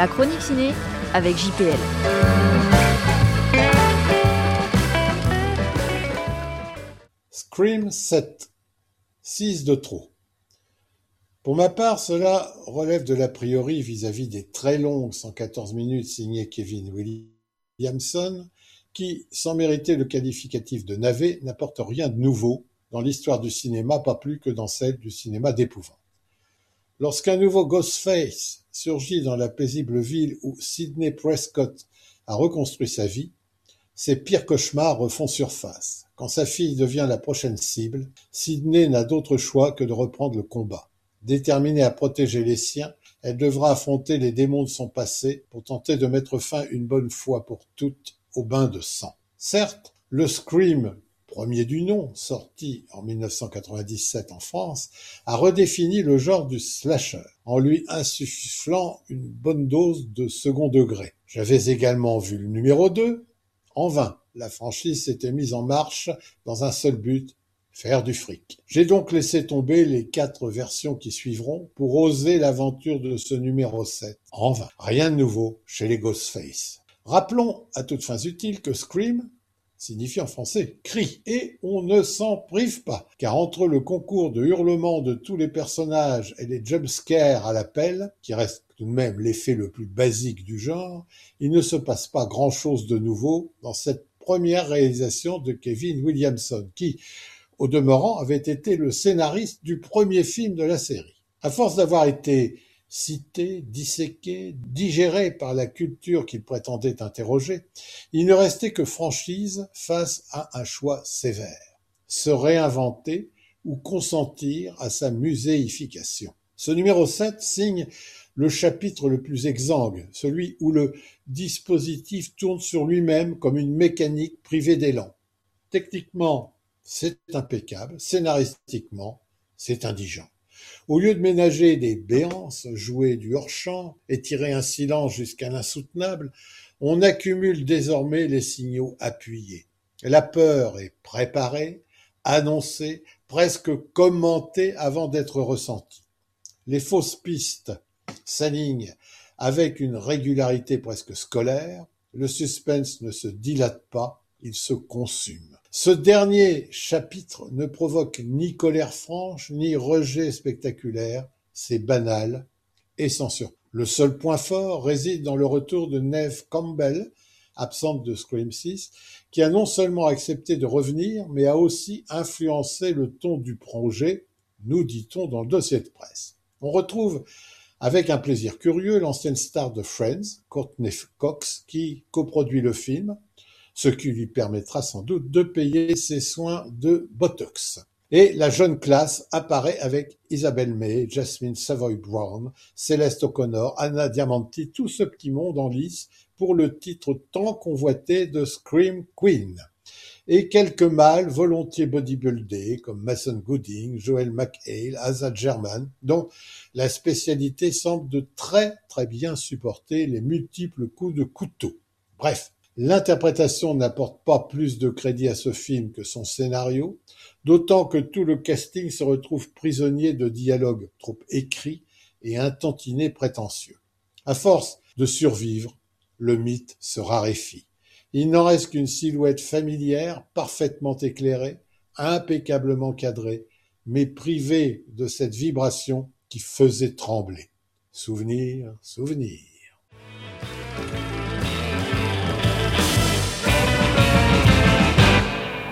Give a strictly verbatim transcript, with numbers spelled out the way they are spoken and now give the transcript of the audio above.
La chronique ciné avec J P L. Scream sept, six de trop. Pour ma part, cela relève de l'a priori vis-à-vis des très longues cent quatorze minutes signées Kevin Williamson, qui, sans mériter le qualificatif de navet, n'apportent rien de nouveau dans l'histoire du cinéma, pas plus que dans celle du cinéma d'épouvante. Lorsqu'un nouveau Ghostface surgit dans la paisible ville où Sidney Prescott a reconstruit sa vie, ses pires cauchemars refont surface. Quand sa fille devient la prochaine cible, Sidney n'a d'autre choix que de reprendre le combat. Déterminée à protéger les siens, elle devra affronter les démons de son passé pour tenter de mettre fin une bonne fois pour toutes au bain de sang. Certes, le Scream, premier du nom, sorti en mille neuf cent quatre-vingt-dix-sept en France, a redéfini le genre du slasher, en lui insufflant une bonne dose de second degré. J'avais également vu le numéro deux, en vain. La franchise s'était mise en marche dans un seul but, faire du fric. J'ai donc laissé tomber les quatre versions qui suivront pour oser l'aventure de ce numéro sept. En vain. Rien de nouveau chez les Ghostface. Rappelons, à toutes fins utiles, que Scream signifie en français cri, et on ne s'en prive pas, car entre le concours de hurlements de tous les personnages et les jumpscares à l'appel, qui reste tout de même l'effet le plus basique du genre, il ne se passe pas grand-chose de nouveau dans cette première réalisation de Kevin Williamson, qui, au demeurant, avait été le scénariste du premier film de la série. À force d'avoir été cité, disséqué, digéré par la culture qu'il prétendait interroger, il ne restait que franchise face à un choix sévère. Se réinventer ou consentir à sa muséification. Ce numéro sept signe le chapitre le plus exsangue, celui où le dispositif tourne sur lui-même comme une mécanique privée d'élan. Techniquement, c'est impeccable, scénaristiquement, c'est indigent. Au lieu de ménager des béances, jouer du hors-champ, étirer un silence jusqu'à l'insoutenable, on accumule désormais les signaux appuyés. La peur est préparée, annoncée, presque commentée avant d'être ressentie. Les fausses pistes s'alignent avec une régularité presque scolaire, le suspense ne se dilate pas, il se consume. Ce dernier chapitre ne provoque ni colère franche, ni rejet spectaculaire, c'est banal et sans surprise. Le seul point fort réside dans le retour de Neve Campbell, absente de Scream six, qui a non seulement accepté de revenir, mais a aussi influencé le ton du projet, nous dit-on dans le dossier de presse. On retrouve avec un plaisir curieux l'ancienne star de Friends, Courtney Cox, qui coproduit le film, ce qui lui permettra sans doute de payer ses soins de Botox. Et la jeune classe apparaît avec Isabelle May, Jasmine Savoy Brown, Céleste O'Connor, Anna Diamanti, tout ce petit monde en lice pour le titre tant convoité de Scream Queen. Et quelques mâles volontiers bodybuildés comme Mason Gooding, Joel McHale, Asa German, dont la spécialité semble de très très bien supporter les multiples coups de couteau. Bref, l'interprétation n'apporte pas plus de crédit à ce film que son scénario, d'autant que tout le casting se retrouve prisonnier de dialogues trop écrits et un tantinet prétentieux. À force de survivre, le mythe se raréfie. Il n'en reste qu'une silhouette familière, parfaitement éclairée, impeccablement cadrée, mais privée de cette vibration qui faisait trembler. Souvenir, souvenir.